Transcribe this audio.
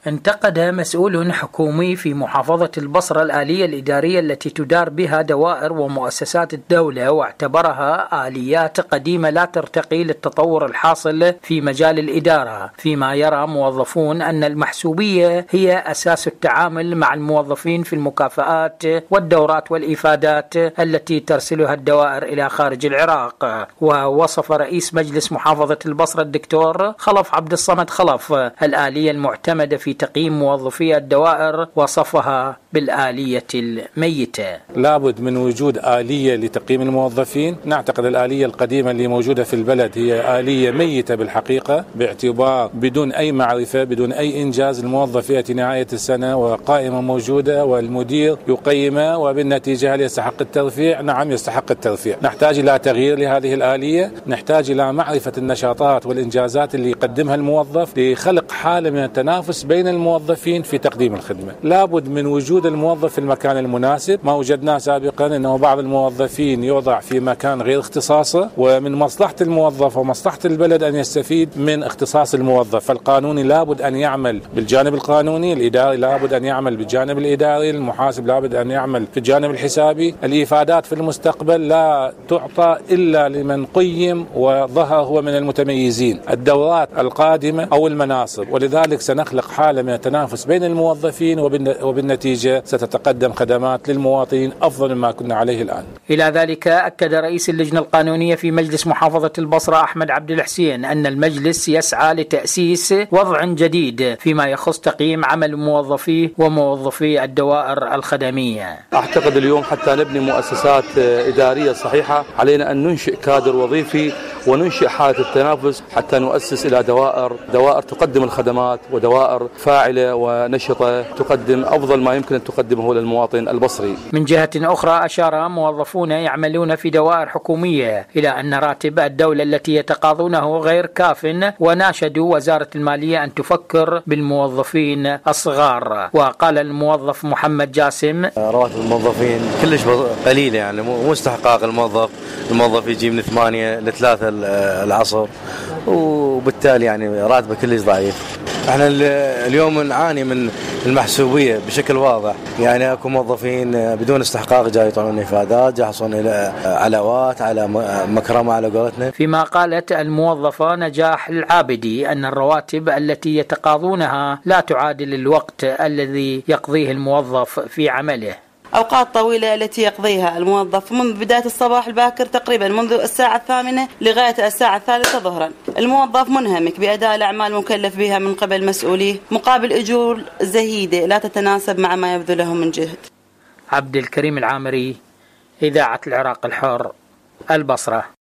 انتقد مسؤول حكومي في محافظة البصرة الآلية الإدارية التي تدار بها دوائر ومؤسسات الدولة، واعتبرها آليات قديمة لا ترتقي للتطور الحاصل في مجال الإدارة، فيما يرى موظفون أن المحسوبية هي أساس التعامل مع الموظفين في المكافآت والدورات والإفادات التي ترسلها الدوائر إلى خارج العراق. ووصف رئيس مجلس محافظة البصرة الدكتور خلف عبد الصمد خلف الآلية المعتمدة في تقييم موظفي الدوائر وصفها بالآلية الميتة. لابد من وجود آلية لتقييم الموظفين. نعتقد الآلية القديمة اللي موجودة في البلد هي آلية ميتة بالحقيقة، باعتبار بدون أي معرفة بدون أي إنجاز الموظف يأتي نهاية السنة وقائمة موجودة والمدير يقيمه، وبالنتيجة هل يستحق الترفيع؟ نعم يستحق الترفيع. نحتاج إلى تغيير لهذه الآلية، نحتاج إلى معرفة النشاطات والإنجازات اللي يقدمها الموظف لخلق حالة من التنافس بين الموظفين في تقديم الخدمة. لابد من وجود الموظف في المكان المناسب. ما وجدناه سابقا أنه بعض الموظفين يوضع في مكان غير اختصاصه، ومن مصلحة الموظف ومصلحة البلد أن يستفيد من اختصاص الموظف. فالقانوني لابد أن يعمل بالجانب القانوني، الإداري لابد أن يعمل بالجانب الإداري، المحاسب لابد أن يعمل في الجانب الحسابي. الإفادات في المستقبل لا تعطى إلا لمن قيم وظهر هو من المتميزين. الدورات القادمة أو المناصب، ولذلك سنخلق حالة من التنافس بين الموظفين، وبالنتيجة ستتقدم خدمات للمواطنين أفضل مما كنا عليه الآن. إلى ذلك أكد رئيس اللجنة القانونية في مجلس محافظة البصرة أحمد عبد الحسين أن المجلس يسعى لتأسيس وضع جديد فيما يخص تقييم عمل موظفي وموظفي الدوائر الخدمية. أعتقد اليوم حتى نبني مؤسسات إدارية صحيحة علينا أن ننشئ كادر وظيفي وننشئ حالة التنافس حتى نؤسس إلى دوائر تقدم الخدمات، ودوائر فاعلة ونشطة تقدم أفضل ما يمكن أن تقدمه للمواطن البصري. من جهة أخرى أشار موظفون يعملون في دوائر حكومية إلى أن راتب الدولة التي يتقاضونه غير كاف، وناشدوا وزارة المالية أن تفكر بالموظفين الصغار. وقال الموظف محمد جاسم: رواتب الموظفين كلش قليلة، يعني مو استحقاق الموظف يجي من 8 ل 3 العصر، وبالتالي يعني راتبه كلش ضعيف. احنا اليوم نعاني من المحسوبية بشكل واضح، يعني اكو موظفين بدون استحقاق جاي يطلعون افادات، جاي يحصلون الى علاوات على مكرمة على قولتنا. فيما قالت الموظفة نجاح العابدي أن الرواتب التي يتقاضونها لا تعادل الوقت الذي يقضيه الموظف في عمله. أوقات طويلة التي يقضيها الموظف منذ بداية الصباح الباكر تقريبا منذ الساعة 8 لغاية الساعة 3 ظهرا. الموظف منهمك بأداء الأعمال مكلف بها من قبل مسؤوليه مقابل أجور زهيدة لا تتناسب مع ما يبذله من جهد. عبد الكريم العامري، إذاعة العراق الحر، البصرة.